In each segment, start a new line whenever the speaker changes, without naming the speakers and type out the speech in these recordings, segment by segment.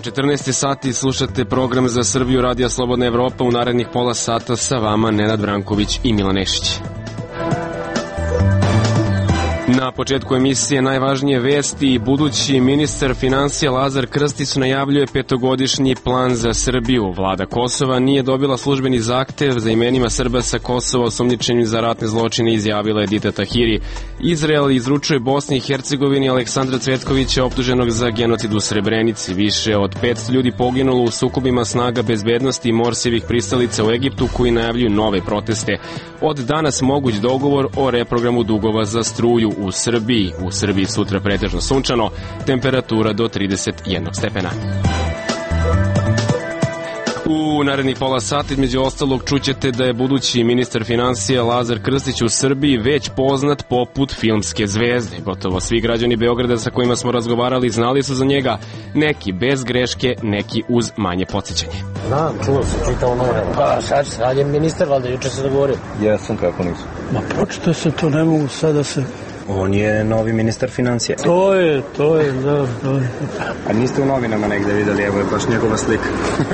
14 sati, slušate program Za Srbiju Radija Slobodna Evropa. U narednih pola sata sa vama Nenad Vranković i Milan Nešić. Na početku emisije najvažnije vesti. Budući ministar finansija Lazar Krstić najavljuje petogodišnji plan za Srbiju. Vlada Kosova nije dobila službeni zahtev za imenima Srba sa Kosova osumnjičenim za ratne zločine, izjavila Edita Tahiri. Izrael izručuje Bosni i Hercegovini Aleksandra Cvetkovića, optuženog za genocid u Srebrenici. Više od 500 ljudi poginulo u sukobima snaga bezbednosti i Morsijevih pristalica u Egiptu, koji najavljuju nove proteste. Od danas moguć dogovor o reprogramu dugova za struju u Srbiji. U Srbiji sutra pretežno sunčano, temperatura do 31 stepena. U narednih pola sata, između ostalog, čućete da je budući ministar finansija Lazar Krstić u Srbiji već poznat poput filmske zvezde. Gotovo svi građani Beograda sa kojima smo razgovarali znali su za njega, neki bez greške, neki uz manje podsjećanje.
Znam, čuo sam, čitao novine. Pa sad je ministar, valjda juče se dogovorio.
Jesam, kako nisam.
Ma počito se, to ne mogu sada se...
On je novi ministar financija.
To je, da.
A niste u novinama negde videli, evo je baš njegova slika.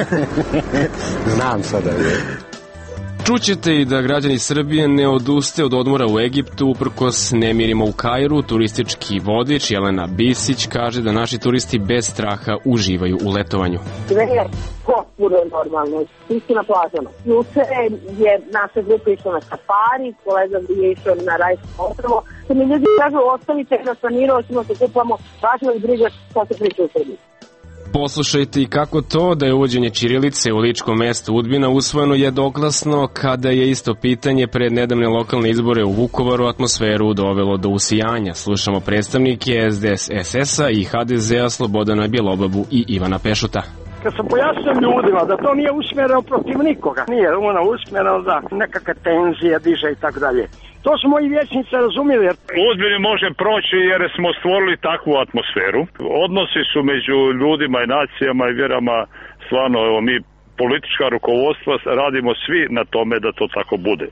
Znam sada.
Čućete i da građani Srbije ne oduste od odmora u Egiptu uprkos nemirima u Kairu. Turistički vodič Jelena Bisić kaže da naši turisti bez straha uživaju u letovanju.
Sve je potpuno normalno, svi su na plažama. Juče je naša grupa išla na safari, kolega je išao na rajsko ostrvo. Kad mi ljudi kažu ostavite nas na miru, ćemo se kupamo, važno i briga šta se priča u Srbiji.
Poslušajte i kako to da je uvođenje ćirilice u ličkom mestu Udbina usvojeno jednoglasno, kada je isto pitanje pred nedavne lokalne izbore u Vukovaru atmosferu dovelo do usijanja. Slušamo predstavnike SDSS-a i HDZ-a Slobodana Bjelobabu i Ivana Pešuta.
Kad sam pojasnio ljudima da to nije usmjereno protiv nikoga, nije ono usmjereno da nekakve tenzije diže i tako dalje. To su moji vijećnici razumjeli.
Udbini može proći jer smo stvorili takvu atmosferu. Odnosi su među ljudima i nacijama i vjerama stvarno, evo mi politička rukovodstva radimo svi na tome da to tako bude.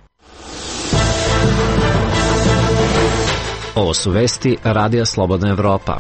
Ovo su vesti Radija Slobodna Evropa.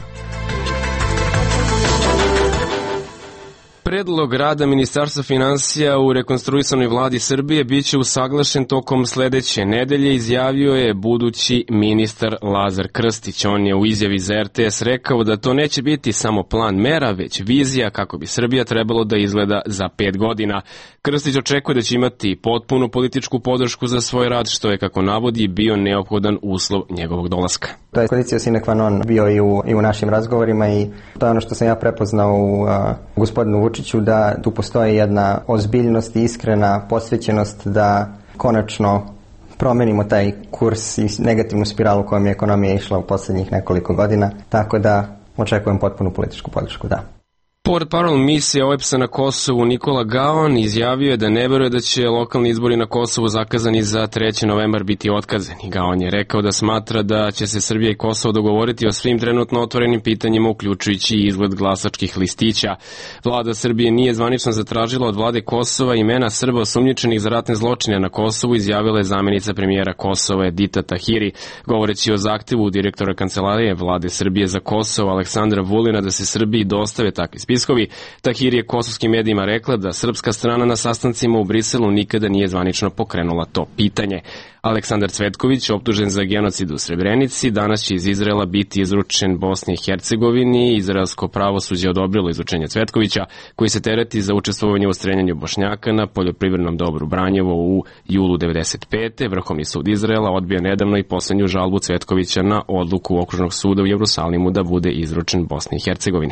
Predlog rada Ministarstva finansija u rekonstruisanoj vladi Srbije biće usaglašen tokom sledeće nedelje, izjavio je budući ministar Lazar Krstić. On je u izjavi za RTS rekao da to neće biti samo plan mera, već vizija kako bi Srbija trebalo da izgleda za 5 godina. Krstić očekuje da će imati potpunu političku podršku za svoj rad, što je, kako navodi, bio neophodan uslov njegovog dolaska.
To je kondicija sine qua non bio i u našim razgovorima i to je ono što sam ja prepoznao u gospodinu Vučiću, da tu postoji jedna ozbiljnost i iskrena posvećenost da konačno promenimo taj kurs i negativnu spiralu kojom je ekonomija išla u poslednjih nekoliko godina, tako da očekujem potpunu političku podršku, da.
Portparol misije OEBS-a na Kosovu Nikola Gaon izjavio je da ne veruje da će lokalni izbori na Kosovu zakazani za 3. novembar biti otkazani. Gaon je rekao da smatra da će se Srbija i Kosovo dogovoriti o svim trenutno otvorenim pitanjima, uključujući i izgled glasačkih listića. Vlada Srbije nije zvanično zatražila od vlade Kosova imena Srba osumnjičenih za ratne zločine na Kosovu, izjavila je zamenica premijera Kosova Edita Tahiri. Govoreći o zahtevu direktora kancelarije vlade Srbije za Kosovo Aleksandra Vulina da se Srbiji dostave takvi spiskovi, Tahiri je kosovskim medijima rekla da srpska strana na sastancima u Briselu nikada nije zvanično pokrenula to pitanje. Aleksandar Cvetković, optužen za genocid u Srebrenici, danas će iz Izraela biti izručen Bosni i Hercegovini. Izraelsko pravosuđe odobrilo izručenje Cvetkovića, koji se tereti za učestvovanje u streljanju Bošnjaka na poljoprivrednom dobru Branjevo u julu 1995. Vrhovni sud Izraela odbio nedavno i poslednju žalbu Cvetkovića na odluku Okružnog suda u Jerusalimu da bude izručen Bosni i Hercegovini.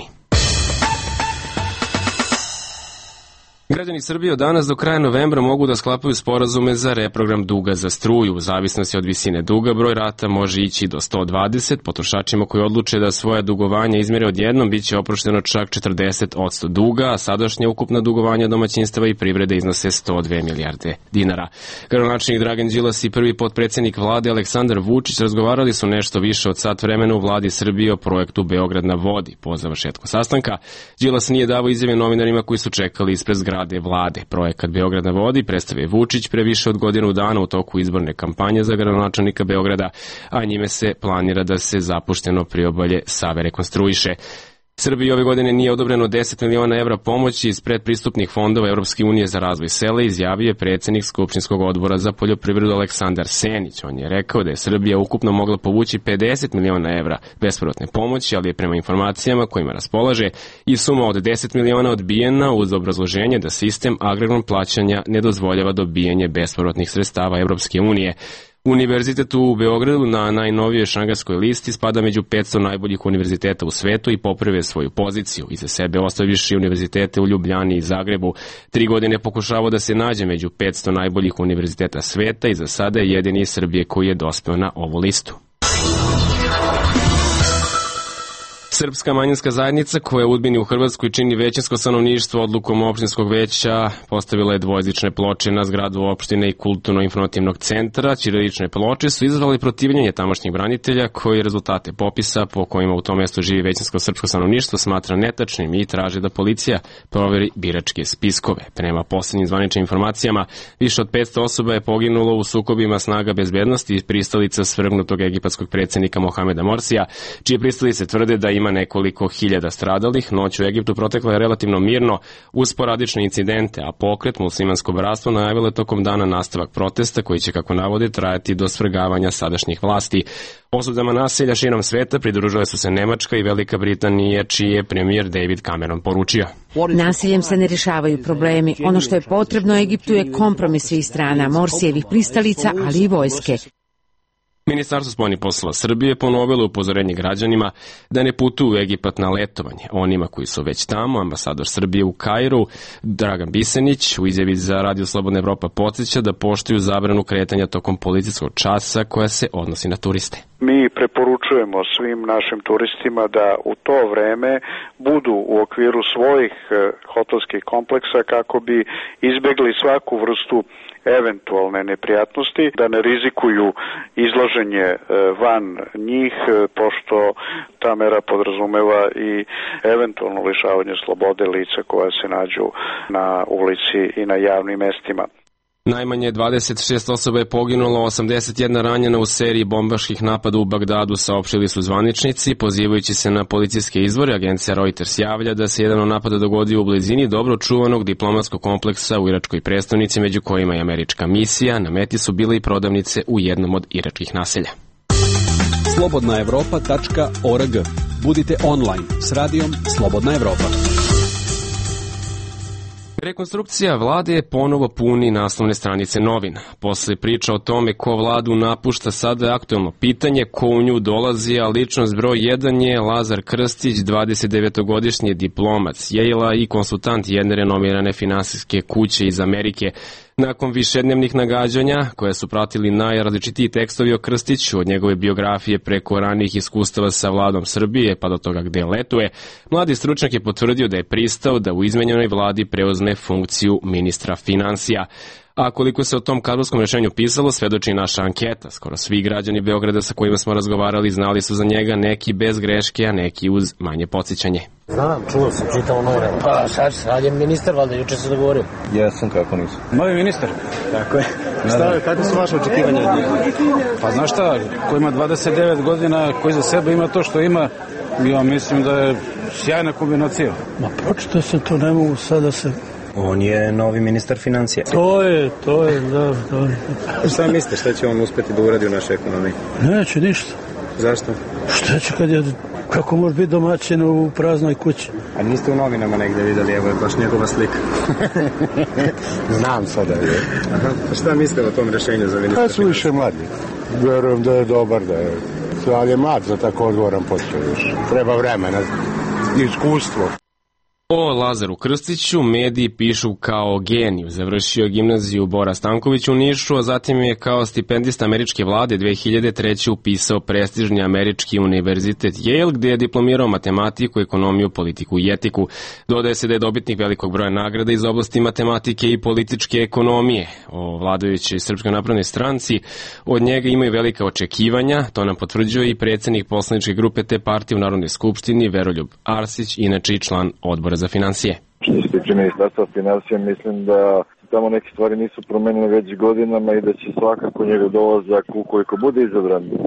Građani Srbije od danas do kraja novembra mogu da sklapaju sporazume za reprogram duga za struju. U zavisnosti od visine duga, broj rata može ići do 120. Potrošačima koji odluče da svoja dugovanja izmere odjednom biće oprošteno čak 40% duga, a sadašnje ukupna dugovanja domaćinstava i privrede iznose 102 milijarde dinara. Gradonačelnik Dragan Đilas i prvi potpredsednik vlade Aleksandar Vučić razgovarali su nešto više od sat vremena u vladi Srbije o projektu Beograd na vodi. Po završetku sastanka, Đilas nije davao izjave novinarima koji su čekali ispred zgrade vlade. Projekat Beograd na vodi predstavio Vučić pre više od godinu dana u toku izborne kampanje za gradonačelnika Beograda, a njime se planira da se zapušteno priobalje Save rekonstruiše. Srbiji ove godine nije odobreno 10 miliona evra pomoći iz predpristupnih fondova Europske unije za razvoj sela, izjavio je predsednik Skupštinskog odbora za poljoprivredu Aleksandar Senić. On je rekao da je Srbija ukupno mogla povući 50 miliona evra bespovratne pomoći, ali je prema informacijama kojima raspolaže i suma od 10 miliona odbijena uz obrazloženje da sistem agrarnog plaćanja ne dozvoljava dobijanje bespovratnih sredstava Europske unije. Univerzitet u Beogradu na najnovijoj šangajskoj listi spada među 500 najboljih univerziteta u svetu i popravio svoju poziciju. Iza sebe ostavivši univerzitete u Ljubljani i Zagrebu. 3 godine pokušavao da se nađe među 500 najboljih univerziteta sveta i za sada je jedini iz Srbije koji je dospeo na ovu listu. Srpska manjinska zajednica koja u Udbini u Hrvatskoj čini većinsko stanovništvo odlukom opštinskog veća postavila je dvojezične ploče na zgradu opštine i kulturno-informativnog centra. Ćirilične ploče su izazvali protivljenje tamošnjih branitelja koji rezultate popisa po kojima u tom mestu živi većinsko srpsko stanovništvo smatra netačnim i traže da policija proveri biračke spiskove. Prema poslednjim zvaničnim informacijama, više od 500 osoba je poginulo u sukobima snaga bezbednosti i pristalica svrgnutog egipatskog predsednika Mohameda Morsija, čije pristalice tvrde da ima nekoliko hiljada stradalih. Noć u Egiptu protekla je relativno mirno uz sporadične incidente, a pokret Muslimansko bratstvo najavilo je tokom dana nastavak protesta koji će, kako navode, trajati do svrgavanja sadašnjih vlasti. Osudama nasilja širom sveta pridružile su se Nemačka i Velika Britanija, čiji je premijer David Cameron poručio:
Nasiljem se ne rješavaju problemi. Ono što je potrebno Egiptu je kompromis svih strana, Morsijevih pristalica, ali i vojske.
Ministarstvo spoljnih poslova Srbije ponovilo upozorenje građanima da ne putuju u Egipat na letovanje. Onima koji su već tamo, ambasador Srbije u Kairu, Dragan Bisenić, u izjavi za Radio Slobodna Evropa podsjeća da poštuju zabranu kretanja tokom policijskog časa koja se odnosi na turiste.
Mi preporučujemo svim našim turistima da u to vreme budu u okviru svojih hotelskih kompleksa kako bi izbegli svaku vrstu eventualne neprijatnosti, da ne rizikuju izlaženje van njih, pošto ta mera podrazumeva i eventualno lišavanje slobode lica koja se nađu na ulici i na javnim mestima.
Najmanje 26 osoba je poginulo, 81 ranjena u seriji bombaških napada u Bagdadu, saopštili su zvaničnici. Pozivajući se na policijske izvore, agencija Reuters javlja da se jedan od napada dogodio u blizini dobro čuvanog diplomatskog kompleksa u iračkoj prestonici, među kojima je američka misija. Na meti su bile i prodavnice u jednom od iračkih naselja.
slobodnaevropa.org. Budite online s radijom Slobodna Evropa.
Rekonstrukcija vlade ponovo puni naslovne stranice novina. Posle priča o tome ko vladu napušta, sada je aktuelno pitanje ko u nju dolazi, a ličnost broj 1 je Lazar Krstić, 29-godišnji diplomac Yale-a i konsultant jedne renomirane finansijske kuće iz Amerike. Nakon višednevnih nagađanja, koje su pratili najrazličitiji tekstovi o Krstiću, od njegove biografije preko ranijih iskustava sa vladom Srbije pa do toga gde letuje, mladi stručnjak je potvrdio da je pristao da u izmenjenoj vladi preuzme funkciju ministra finansija. A koliko se o tom kadrovskom rešenju pisalo, svedoči naša anketa. Skoro svi građani Beograda sa kojima smo razgovarali znali su za njega, neki bez greške, a neki uz manje podsjećanje.
Znam, čuo sam, čitao novine. Pa sad je ministar, valjda, juče se dogovorio.
Jesam, kako nisam.
Novi ministar.
Tako je.
Šta, kakve su vaše očekivanja od njega? Pa znaš šta, ko ima 29 godina, koji za sebe ima to što ima, ja mislim da je sjajna kombinacija.
Ma pročito se to, ne mogu sada se...
On je novi ministar financija.
To je, da.
Šta mislite, šta će on uspeti da uradi u našoj ekonomiji?
Neće ništa.
Zašto?
Šta će kako može biti domaćin u praznoj kući?
A niste u novinama negde videli, evo je baš njegova slika.
Znam sada.
Aha, šta mislite o tom rešenju za ministra financija?
Su više mladi. Verujem da je dobar, ali je mlad za tako odgovoran posao još. Treba vremena, iskustvo.
O Lazaru Krstiću mediji pišu kao geniju. Završio je gimnaziju Bora Stanković u Nišu, a zatim je kao stipendista američke vlade 2003. upisao prestižni američki univerzitet Yale, gde je diplomirao matematiku, ekonomiju, politiku i etiku. Dodaje se da je dobitnik velikog broja nagrada iz oblasti matematike i političke ekonomije. O vladajućoj Srpskoj naprednoj stranci od njega imaju velika očekivanja, to nam potvrđuje i predsednik poslaničke grupe te partije u Narodnoj skupštini Veroljub Arsić, inače i član odbora za financije.
Što se tiče ministarstva financija, mislim da tamo neke stvari nisu promenile već godinama i da će svakako njegov dolazak, ukoliko bude izabran,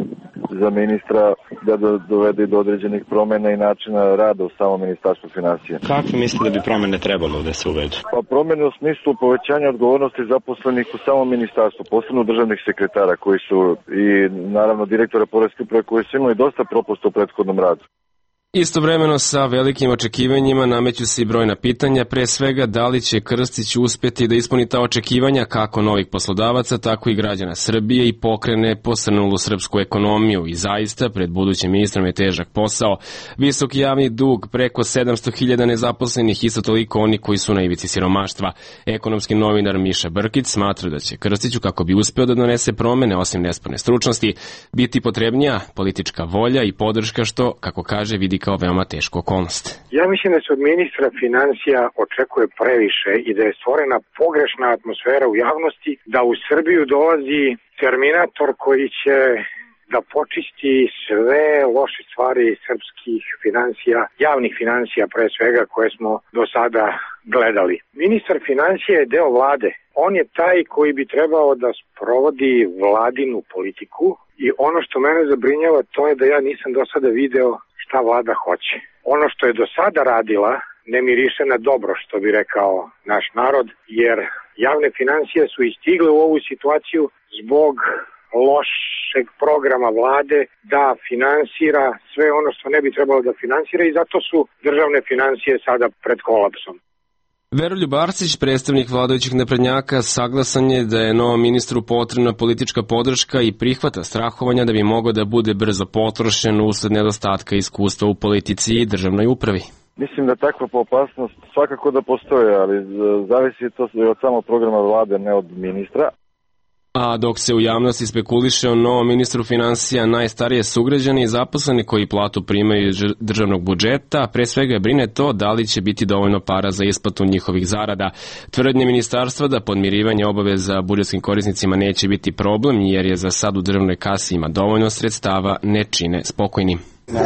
za ministra da dovede do određenih promena i načina rada u samom ministarstvu finansija.
Kako mislite da bi promene trebalo da se uvedu?
Pa promene u smislu povećanja odgovornosti zaposlenih u samom ministarstvu, posebno državnih sekretara koji su i naravno direktora poreske uprave koji su imali dosta propusta u prethodnom radu.
Istovremeno sa velikim očekivanjima nameću se i brojna pitanja, pre svega da li će Krstić uspeti da ispuni ta očekivanja kako novih poslodavaca, tako i građana Srbije i pokrene posrnulu srpsku ekonomiju i zaista pred budućim ministrom je težak posao. Visoki javni dug, preko 700.000 nezaposlenih, isto toliko oni koji su na ivici siromaštva. Ekonomski novinar Miša Brkić smatra da će Krstiću, kako bi uspeo da donese promene osim nesporne stručnosti, biti potrebnija politička volja i podrška što, kako kaže, vidi kao veoma tešku okolnost.
Ja mislim da se od ministra finansija očekuje previše i da je stvorena pogrešna atmosfera u javnosti, da u Srbiju dolazi terminator koji će da počisti sve loše stvari srpskih finansija, javnih finansija pre svega koje smo do sada gledali. Ministar finansija je deo vlade. On je taj koji bi trebao da sprovodi vladinu politiku i ono što mene zabrinjava to je da ja nisam do sada video šta vlada hoće. Ono što je do sada radila ne miriše na dobro, što bi rekao naš narod, jer javne finansije su istigle u ovu situaciju zbog lošeg programa vlade da finansira sve ono što ne bi trebalo da finansira i zato su državne finansije sada pred kolapsom.
Veroljub Arsić, predstavnik vladajućih naprednjaka, saglasan je da je novom ministru potrebna politička podrška i prihvata strahovanja da bi mogao da bude brzo potrošen usled nedostatka iskustva u politici i državnoj upravi.
Mislim da takva opasnost svakako da postoje, ali zavisi to od samog programa vlade, ne od ministra.
A dok se u javnosti spekuliše o novom ministru finansija, najstarije sugrađani i zaposleni koji platu primaju iz državnog budžeta, pre svega brine to da li će biti dovoljno para za isplatu njihovih zarada. Tvrdnje ministarstva da podmirivanje obaveza budžetskim korisnicima neće biti problem, jer je za sad u državnoj kasi ima dovoljno sredstava, ne čine spokojnim.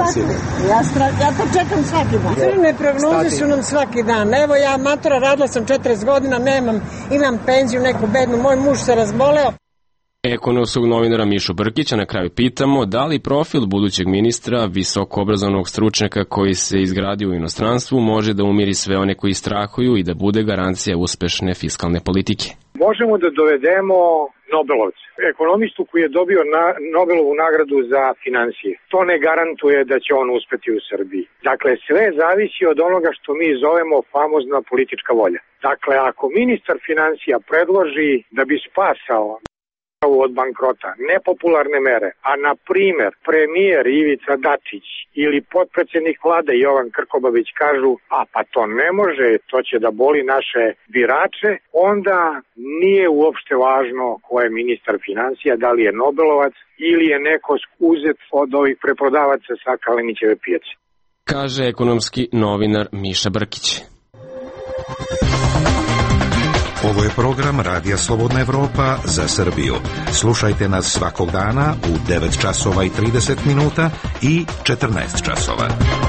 Ja to čekam svaki dan. Crne prognoze su nam svaki dan. Evo ja matora, radila sam 40 godina, imam penziju neku bednu, moj muž se razboleo.
Ekonomskog novinara Mišu Brkića na kraju pitamo da li profil budućeg ministra, visoko obrazovnog stručnjaka koji se izgradio u inostranstvu, može da umiri sve one koji strahuju i da bude garancija uspešne fiskalne politike.
Možemo da dovedemo Nobelovca, ekonomistu koji je dobio Nobelovu nagradu za finansije. To ne garantuje da će on uspeti u Srbiji. Dakle, sve zavisi od onoga što mi zovemo famozna politička volja. Dakle, ako ministar finansija predloži da bi spasao od bankrota nepopularne mere, a na primer premijer Ivica Dačić ili potpredsednik vlade Jovan Krkobabić kažu pa to ne može, to će da boli naše birače, onda nije uopšte važno ko je ministar finansija, da li je Nobelovac ili je neko uzet od ovih preprodavaca sa Kalenićeve pijace.
Kaže ekonomski novinar Miša Brkić.
Ovo je program Radija Slobodna Evropa za Srbiju. Slušajte nas svakog dana u 9 časova i 30 minuta i 14 časova.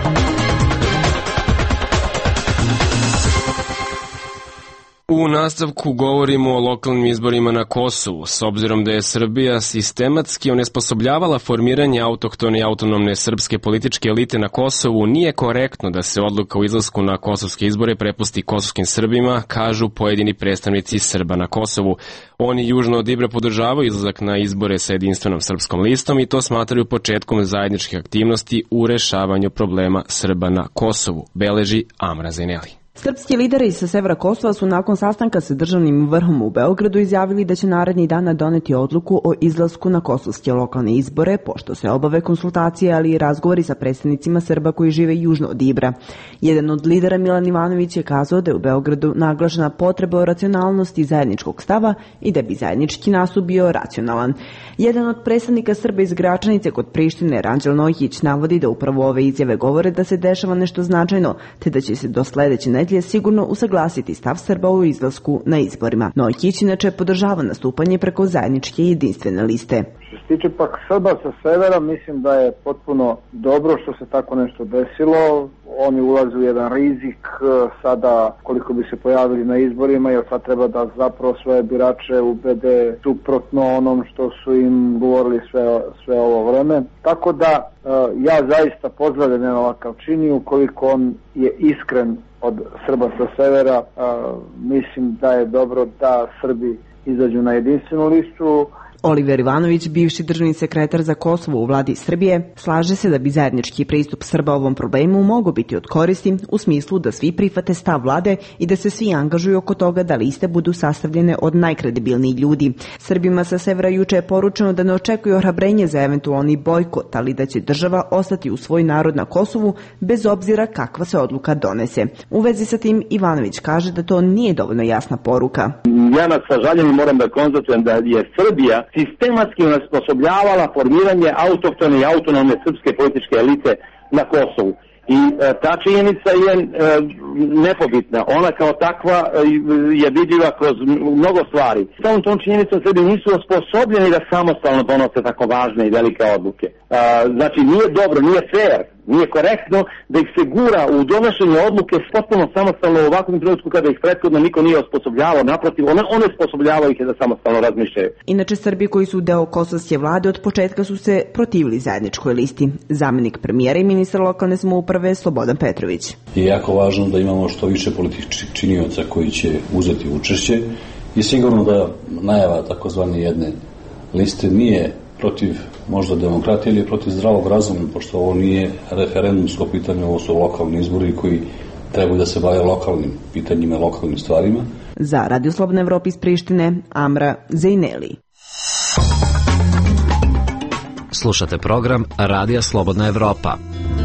U nastavku govorimo o lokalnim izborima na Kosovu. S obzirom da je Srbija sistematski onesposobljavala formiranje autohtone i autonomne srpske političke elite na Kosovu, nije korektno da se odluka o izlasku na kosovske izbore prepusti kosovskim Srbima, kažu pojedini predstavnici Srba na Kosovu. Oni južno od Ibra podržavaju izlazak na izbore sa jedinstvenom srpskom listom i to smatraju početkom zajedničkih aktivnosti u rešavanju problema Srba na Kosovu, beleži Amra Zeneli.
Srpski lideri sa severa Kosova su nakon sastanka sa državnim vrhom u Beogradu izjavili da će narednih dana doneti odluku o izlasku na kosovske lokalne izbore, pošto se obave konsultacije, ali i razgovori sa predstavnicima Srba koji žive južno od Ibra. Jedan od lidera, Milan Ivanović, je kazao da je u Beogradu naglašena potreba o racionalnosti zajedničkog stava i da bi zajednički nastup bio racionalan. Jedan od predstavnika Srba iz Gračanice kod Prištine, Ranđel Nojić, navodi da upravo ove izjave govore da se dešava nešto značajno, te da će se do sledeće nedelje sigurno usaglasiti stav Srba u izlasku na izborima. Nojkić inače podržava nastupanje preko zajedničke jedinstvene liste.
Što se tiče pak Srba sa severa, mislim da je potpuno dobro što se tako nešto desilo. Oni ulaze u jedan rizik sada koliko bi se pojavili na izborima, jer sad treba da zapravo svoje birače ubede suprotno onom što su im govorili sve ovo vreme. Tako da ja zaista pozdravljam jedan ovakav čin, ukoliko on je iskren od Srba sa severa, mislim da je dobro da Srbi izađu na jedinstvenu listu.
Oliver Ivanović, bivši državni sekretar za Kosovo u vladi Srbije, slaže se da bi zajednički pristup Srba ovom problemu mogao biti od koristi u smislu da svi prihvate stav vlade i da se svi angažuju oko toga da liste budu sastavljene od najkredibilnijih ljudi. Srbima sa severa juče je poručeno da ne očekuju ohrabrenje za eventualni bojkot, ali da će država ostati u svoj narod na Kosovu bez obzira kakva se odluka donese. U vezi sa tim Ivanović kaže da to nije dovoljno jasna poruka.
Ja sa žaljenjem moram da konstatujem da je Srbija sistematski osposobljavala formiranje autohtone i autonomne srpske političke elite na Kosovu. I ta činjenica je nepobitna. Ona kao takva je vidljiva kroz mnogo stvari. Samom tom činjenicom Srbi nisu osposobljeni da samostalno donose tako važne i velike odluke. Znači nije dobro, nije fair, nije korektno da ih se gura u donošenje odluke potpuno samostalno u ovakvom trenutku kada ih prethodno niko nije osposobljavao. Naprotiv, one osposobljavaju ih da samostalno razmišljaju.
Inače, Srbi koji su deo kosovske vlade od početka su se protivili zajedničkoj listi. Zamenik premijera i ministar lokalne samouprave Slobodan Petrović.
Je jako važno da imamo što više političkih činioca koji će uzeti učešće i sigurno da najava takozvane jedne liste nije protiv možda demokratije ili protiv zdravog razuma, pošto ovo nije referendumsko pitanje, ovo su lokalni izbori koji trebaju da se bave lokalnim pitanjima, lokalnim stvarima.
Za Radio Slobodna Evropa iz Prištine, Amra Zejneli.
Slušate program Radija Slobodna Evropa.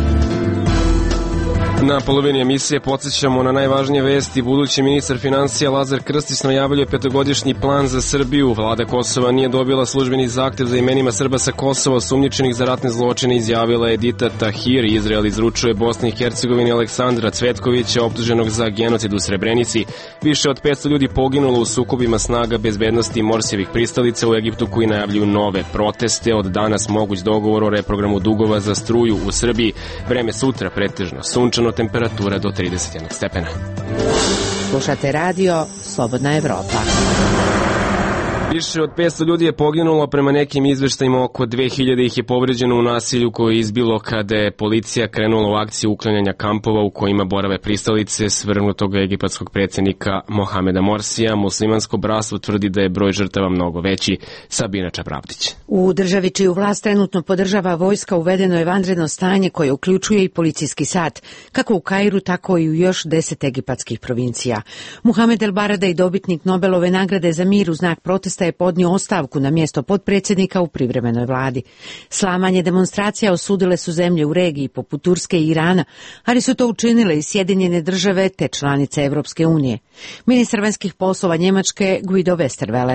Na polovini emisije podsjećamo na najvažnije vesti. Budući ministar financija Lazar Krstić najavljuje petogodišnji plan za Srbiju. Vlada Kosova nije dobila službeni zahtev za imenima Srba sa Kosova osumnjičenih za ratne zločine, izjavila je Edita Tahir. Izrael izručuje Bosni i Hercegovini Aleksandra Cvetkovića, optuženog za genocid u Srebrenici. Više od 500 ljudi poginulo u sukobima snaga bezbednosti Morsijevih pristalica u Egiptu, koji najavljuju nove proteste. Od danas moguć dogovor o reprogramu dugova za struju u Srbiji. Vreme sutra pretežno sunčano, temperatura do 31 stepena.
Slušate radio Slobodna Evropa.
Više od 500 ljudi je poginulo, prema nekim izveštajima oko 2000 ih je povređeno u nasilju koje je izbilo kada je policija krenula u akciju uklanjanja kampova u kojima borave pristalice svrgnutog egipatskog predsjednika Mohameda Morsija. Muslimansko bratstvo tvrdi da je broj žrtava mnogo veći. Sabina Čapravdić.
U državi čiju vlast trenutno podržava vojska uvedeno je vanredno stanje koje uključuje i policijski sat, kako u Kairu, tako i u još 10 egipatskih provincija. Muhamed El Baradei, dobitnik Nobelove nagrade za mir, u znak protesta je podnio ostavku na mjesto potpredsjednika u privremenoj vladi. Slamanje demonstracija osudile su zemlje u regiji poput Turske i Irana, ali su to učinile i Sjedinjene države te članice Evropske unije. Ministar vanjskih poslova Njemačke Guido Westerwelle.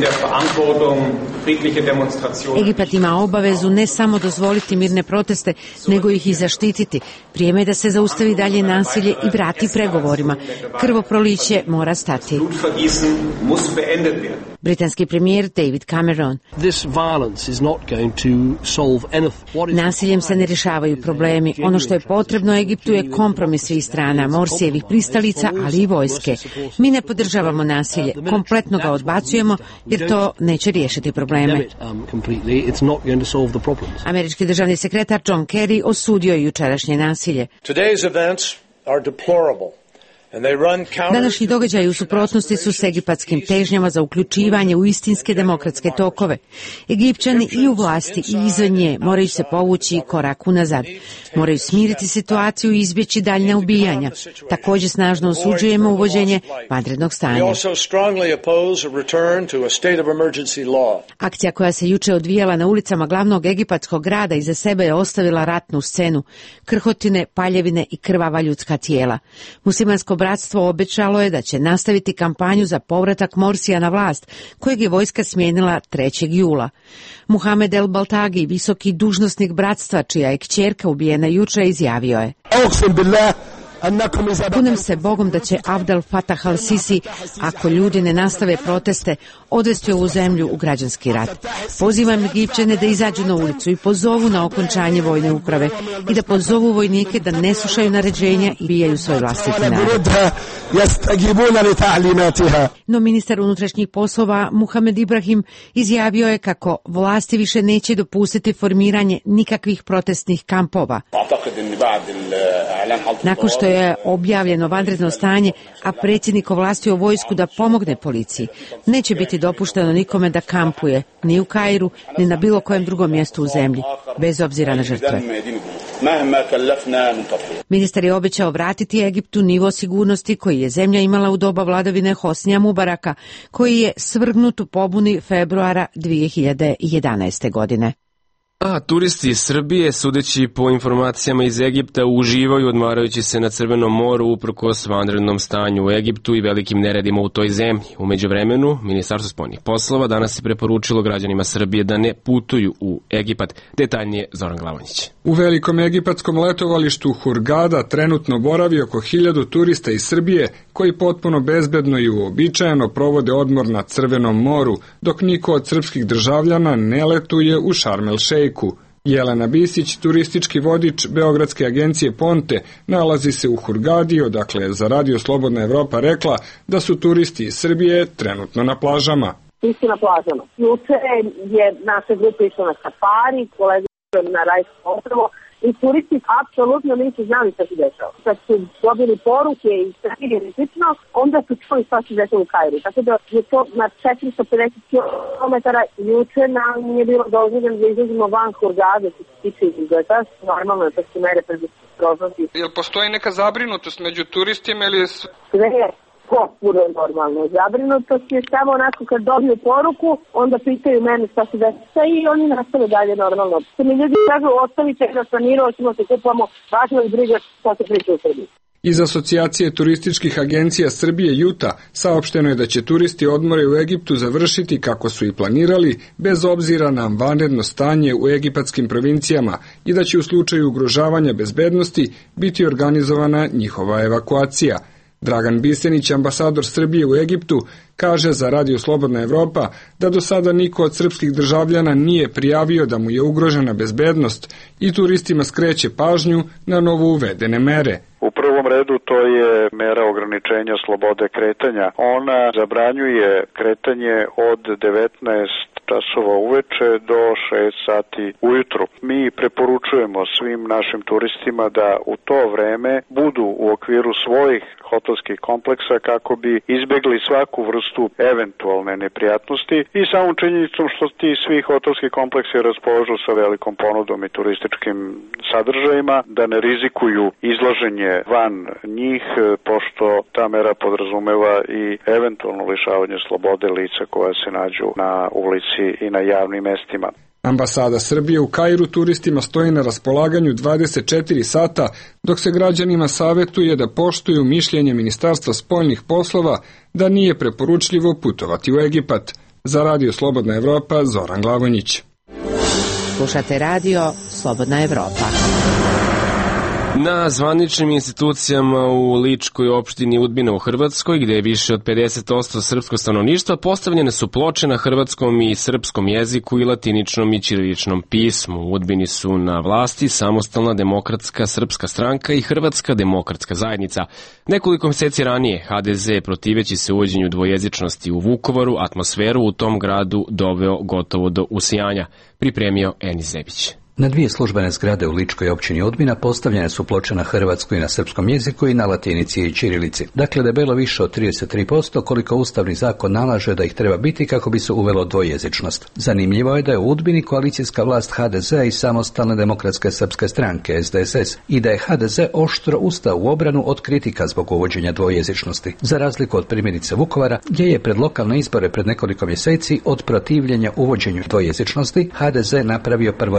Egipat ima obavezu ne samo dozvoliti mirne proteste, nego ih i zaštititi. Vrijeme je da se zaustavi dalje nasilje i vrati pregovorima. Krvoproliće mora stati. Britanski premijer David Cameron. Nasiljem se ne rješavaju problemi. Ono što je potrebno Egiptu je kompromis svih strana, Morsijevih pristalica, ali i vojske. Mi ne podržavamo nasilje, kompletno ga odbacujemo jer to neće riješiti probleme. Američki državni sekretar John Kerry osudio je jučerašnje nasilje. Današnji događaji u suprotnosti su s egipatskim težnjama za uključivanje u istinske demokratske tokove. Egipćani i u vlasti i izvan nje moraju se povući korak unazad. Moraju smiriti situaciju i izbjeći daljnja ubijanja. Također snažno osuđujemo uvođenje vanrednog stanja. Akcija koja se juče odvijala na ulicama glavnog egipatskog grada iza sebe je ostavila ratnu scenu, krhotine, paljevine i krvava ljudska tijela. Muslimansko bratstvo obećalo je da će nastaviti kampanju za povratak Morsija na vlast, kojeg je vojska smijenila 3. jula. Muhamed El Baltagi, visoki dužnosnik bratstva, čija je kćerka ubijena juče, izjavio je: Kunem se Bogom da će Abdel Fattah al-Sisi, ako ljudi ne nastave proteste, odvesti ovu zemlju u građanski rat. Pozivam Egipćane da izađu na ulicu i pozovu na okončanje vojne uprave i da pozovu vojnike da ne slušaju naređenja i bijaju svoj vlastiti narod. No ministar unutrašnjih poslova Muhamed Ibrahim izjavio je kako vlasti više neće dopustiti formiranje nikakvih protestnih kampova. Nakon što je objavljeno vanredno stanje, a predsjednik ovlastio vojsku da pomogne policiji, neće biti dopušteno nikome da kampuje, ni u Kairu, ni na bilo kojem drugom mjestu u zemlji, bez obzira na žrtve. Ministar je obećao vratiti Egiptu nivo sigurnosti koji je zemlja imala u doba vladavine Hosnija Mubaraka, koji je svrgnut u pobuni februara 2011. godine.
A turisti iz Srbije, sudeći po informacijama iz Egipta, uživaju odmarajući se na Crvenom moru uprkos vanrednom stanju u Egiptu i velikim neredima u toj zemlji. U međuvremenu, Ministarstvo spoljnih poslova danas je preporučilo građanima Srbije da ne putuju u Egipat. Detaljnije Zoran Glavonjić.
U velikom egipatskom letovalištu Hurgada trenutno boravi oko 1000 turista iz Srbije koji potpuno bezbedno i uobičajeno provode odmor na Crvenom moru, dok niko od srpskih državljana ne letuje u Šarm el Šejku. Jelena Bisić, turistički vodič Beogradske agencije Ponte, nalazi se u Hurgadi, odakle za Radio Slobodna Evropa rekla da su turisti iz Srbije trenutno na plažama.
Isti na plažama. Juče je naša grupa išla na safari, kolega na Rajsko ostrvo, i turisti apsolutno nisu znali šta se dešava. Kad su dobili poruke i Srbije i slično, onda su čuli šta se dešava u Kairu. Tako da je to na 450 km juče nam je bilo dozvoljeno da izlazimo van Hurgade, što se tiče izgleda. Normalno je to su mere predostrožnosti.
Jel postoji neka zabrinutost među turistima ili je...
Sve je potpuno normalno. Zabrinutost je samo onako kad dobiju poruku, onda pitaju mene šta se dešava i oni nastave dalje normalno. Se mi ljudi kažu, ostavite na planiru, ćemo se kupamo, važno i briga šta se priča u Srbiji.
Iz Asocijacije turističkih agencija Srbije Juta saopšteno je da će turisti odmore u Egiptu završiti kako su i planirali, bez obzira na vanredno stanje u egipatskim provincijama i da će u slučaju ugrožavanja bezbednosti biti organizovana njihova evakuacija. Dragan Bisenić, ambasador Srbije u Egiptu, kaže za Radio Slobodna Evropa da do sada niko od srpskih državljana nije prijavio da mu je ugrožena bezbednost i turistima skreće pažnju na novo uvedene mere.
U prvom redu to je mera ograničenja slobode kretanja. Ona zabranjuje kretanje od 19 časova uveče do 6 sati ujutru. Mi preporučujemo svim našim turistima da u to vreme budu u okviru svojih hotelskih kompleksa kako bi izbegli svaku vrstu eventualne neprijatnosti i samom činjenicom što ti svi hotelski kompleksi raspolažu sa velikom ponudom i turističkim sadržajima, da ne rizikuju izlaženje van njih, pošto ta mera podrazumeva i eventualno lišavanje slobode lica koja se nađu na ulici i na javnim mestima.
Ambasada Srbije u Kairu turistima stoji na raspolaganju 24 sata, dok se građanima savetuje da poštuju mišljenje Ministarstva spoljnih poslova da nije preporučljivo putovati u Egipat. Za Radio Slobodna Evropa, Zoran Glavonjić.
Slušate Radio Slobodna Evropa.
Na zvaničnim institucijama u Ličkoj opštini Udbina u Hrvatskoj, gde je više od 50% srpskog stanovništva, postavljene su ploče na hrvatskom i srpskom jeziku i latiničnom i ćiriličnom pismu. U Udbini su na vlasti Samostalna demokratska srpska stranka i Hrvatska demokratska zajednica. Nekoliko mjeseci ranije HDZ, protiveći se uvođenju dvojezičnosti u Vukovaru, atmosferu u tom gradu doveo gotovo do usijanja, pripremio Enis Zebić.
Na dvije službene zgrade u Ličkoj općini Udbina postavljene su ploče na hrvatskom i na srpskom jeziku i na latinici i ćirilici. Dakle, debelo više od 33%, koliko ustavni zakon nalaže da ih treba biti kako bi se uvelo dvojezičnost. Zanimljivo je da je u Udbini koalicijska vlast HDZ-a i Samostalne demokratske srpske stranke SDSS i da je HDZ oštro ustao u obranu od kritika zbog uvođenja dvojezičnosti. Za razliku od primjerice Vukovara, gdje je pred lokalne izbore pred nekoliko mjeseci od protivljenja uvođenju dvojezičnosti HDZ napravio prvorazredno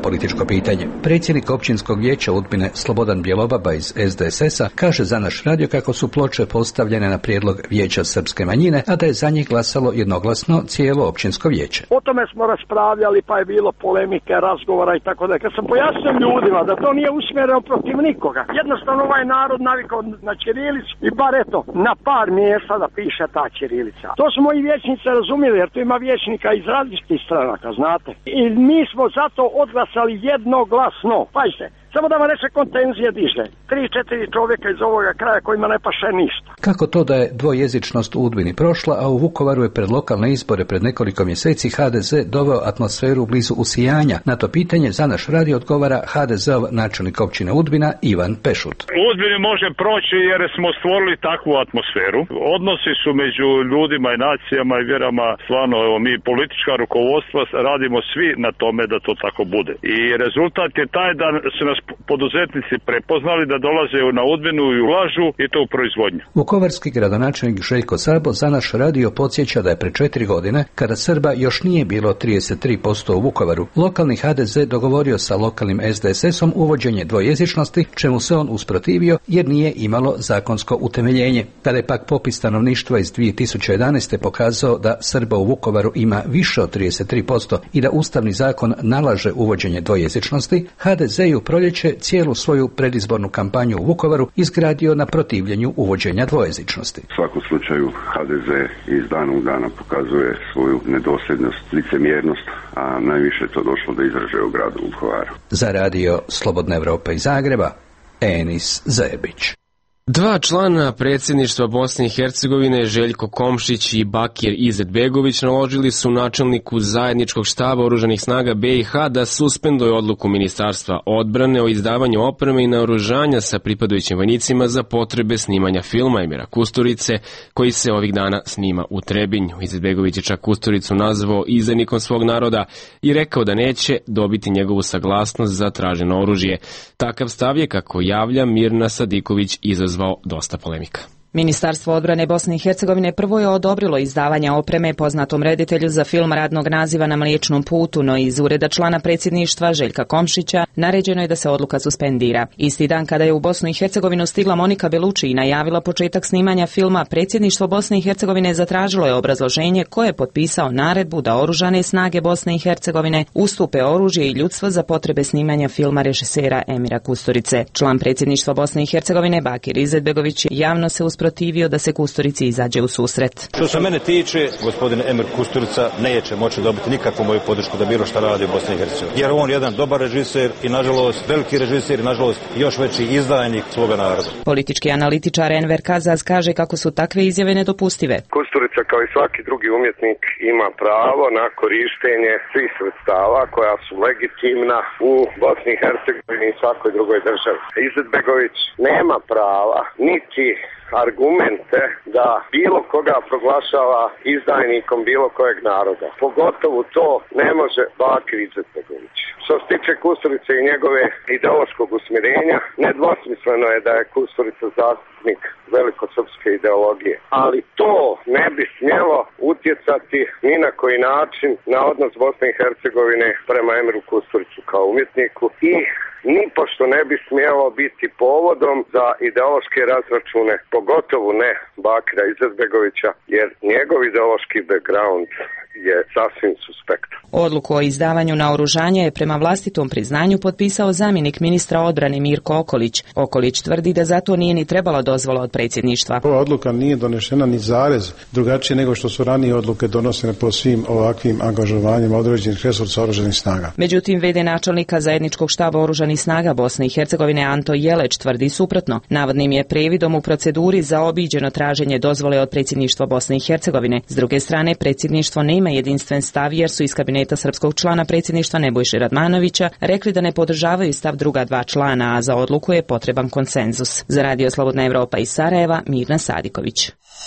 političko pitanje. Predsjednik općinskog vijeća Udbine Slobodan Bjelobaba iz SDSS-a kaže za naš radio kako su ploče postavljene na prijedlog vijeća srpske manjine, a da je za njih glasalo jednoglasno cijelo općinsko vijeće.
O tome smo raspravljali, pa je bilo polemike, razgovora i tako da. Kad sam pojasnio ljudima da to nije usmjereno protiv nikoga, jednostavno ovaj narod navikao na ćirilicu i bar eto, na par mjesta da piše ta ćirilica. To su moji vijećnici razumjeli, jer tu ima vijećnika iz različitih stranaka, znate. I mi smo zato odglasali jednoglasno. Pazite, samo da vam reče kontenzije diže. 3-4 čovjeka iz ovoga kraja kojima ne paše ništa.
Kako to da je dvojezičnost u Udbini prošla, a u Vukovaru je pred lokalne izbore pred nekoliko mjeseci HDZ doveo atmosferu blizu usijanja? Na to pitanje za naš radio odgovara HDZ-ov načelnik općine Udbina Ivan Pešut.
U Udbini može proći jer smo stvorili takvu atmosferu. Odnosi su među ljudima i nacijama i vjerama stvarno, evo, mi politička rukovodstva radimo svi na tome da to tako bude. I rezultat je taj da su nas poduzetnici prepoznali, da dolaze na Udbinu i ulažu i to u proizvodnju.
Vukovarski gradonačelnik Željko Sabo za naš radio podsjeća da je pre 4 godine, kada Srba još nije bilo 33% u Vukovaru, lokalni HDZ dogovorio sa lokalnim SDSS-om uvođenje dvojezičnosti, čemu se on usprotivio jer nije imalo zakonsko utemeljenje. Kada je pak popis stanovništva iz 2011. pokazao da Srba u Vukovaru ima više od 33% i da Ustavni zakon nalaže uvođenje dvojezičnosti, HDZ je u proljeće cijelu svoju predizbornu kampanju u Vukovaru izgradio na protivljenju uvođenja dvojezičnosti.
U svakom slučaju HDZ iz dana u dana pokazuje svoju nedosljednost, licemjernost, a najviše je to došlo do izražaja u gradu Vukovaru.
Za radio Slobodna Evropa iz Zagreba, Enis Zebić.
Dva člana predsjedništva Bosne i Hercegovine, Željko Komšić i Bakir Izetbegović, naložili su načelniku zajedničkog štaba oružanih snaga BiH da suspenduje odluku Ministarstva odbrane o izdavanju opreme i naoružanja sa pripadajućim vojnicima za potrebe snimanja filma Emira Kusturice, koji se ovih dana snima u Trebinju. Izetbegović je čak Kusturicu nazvao izdajnikom svog naroda i rekao da neće dobiti njegovu saglasnost za traženo oružje. Takav stav je, kako javlja Mirna Sadiković, izazvao dosta polemika.
Ministarstvo odbrane Bosne i Hercegovine prvo je odobrilo izdavanje opreme poznatom reditelju za film radnog naziva Na Mliječnom putu, no iz ureda člana predsjedništva Željka Komšića naređeno je da se odluka suspendira. Isti dan kada je u Bosnu i Hercegovinu stigla Monika Beluči i najavila početak snimanja filma, predsjedništvo Bosne i Hercegovine zatražilo je obrazloženje koje je potpisao naredbu da oružane snage Bosne i Hercegovine ustupe oružje i ljudstvo za potrebe snimanja filma režisera Emira Kusturice. Član predsjedništva Bosne i Hercegovine Bakir Izetbegović javno se protivio da se Kusturici izađe u susret.
Što se mene tiče, gospodin Emir Kusturica neće moći dobiti nikakvu moju podršku da bilo šta radi u Bosni i Hercegovini. Jer on je jedan dobar režiser i nažalost veliki režiser i nažalost još veći izdajnik svoga naroda.
Politički analitičar Enver Kazaz kaže kako su takve izjave nedopustive.
Kusturica kao i svaki drugi umjetnik ima pravo na korištenje svih sredstava koja su legitimna u Bosni i Hercegovini i svakoj drugoj državi. Izetbegović nema prava niti argumente da bilo koga proglašava izdajnikom bilo kojeg naroda. Pogotovo to ne može Bakir Izetbegović. Što se tiče Kusturice i njegove ideološkog usmjerenja, nedvosmisleno je da je Kusturica zastupnik velikosrpske ideologije. Ali to ne bi smjelo utjecati ni na koji način na odnos Bosne i Hercegovine prema Emiru Kusturicu kao umjetniku i nipošto ne bi smjelo biti povodom za ideološke razračune, pogotovo ne Bakira Izetbegovića, jer njegov ideološki background je sasvim suspektan.
Odluku o izdavanju naoružanja je prema vlastitom priznanju potpisao zamjenik ministra odbrane Mirko Okolić. Okolić tvrdi da zato nije ni trebala dozvola od predsjedništva.
Ova odluka nije donešena ni zarez drugačije nego što su ranije odluke donosene po svim ovakvim angažovanjima određenih resursa oružanih snaga.
Međutim, v.d. načelnika zajedničkog štaba oružanih snaga Bosne i Hercegovine Anto Jeleć tvrdi suprotno. Navodnim je previdom u proceduri zaobiđeno traženje dozvole od predsjedništva Bosne i Hercegovine. S druge strane, predsjedništvo nema jedinstven stav jer su iz kabineta srpskog člana predsjedništva Nebojše Radmanovića rekli da ne podržavaju stav druga dva člana, a za odluku je potreban konsenzus. Za radio Slobodna Evropa iz Sarajeva, Mirna Sadiković.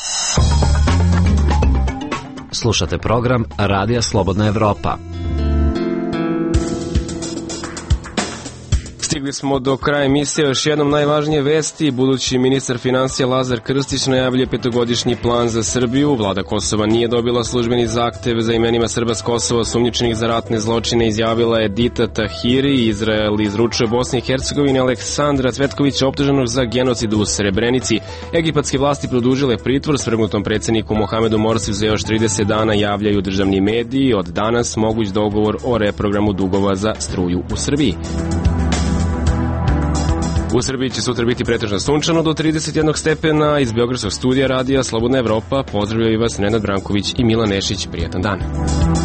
Slušate program Radija Slobodna Evropa.
Stigli smo do kraja emisije, još jednom najvažnije vesti. Budući ministar financija Lazar Krstić najavljuje petogodišnji plan za Srbiju. Vlada Kosova nije dobila službeni zahtev za imenima Srba s Kosova osumnjičenih za ratne zločine, izjavila je Dita Tahiri. Izrael izručuje Bosni i Hercegovini Aleksandra Cvetkovića optuženog za genocid u Srebrenici. Egipatske vlasti produžile pritvor svrgnutom predsjedniku Mohamedu Morsi za još 30 dana, javljaju državni mediji. Od danas moguć dogovor o reprogramu dugova za struju u Srbiji. U Srbiji će sutra biti pretežno sunčano do 31 stepena. Iz Beogradskog studija radija Slobodna Evropa pozdravljaju vas Nenad Branković i Milan Nešić. Prijetan dan.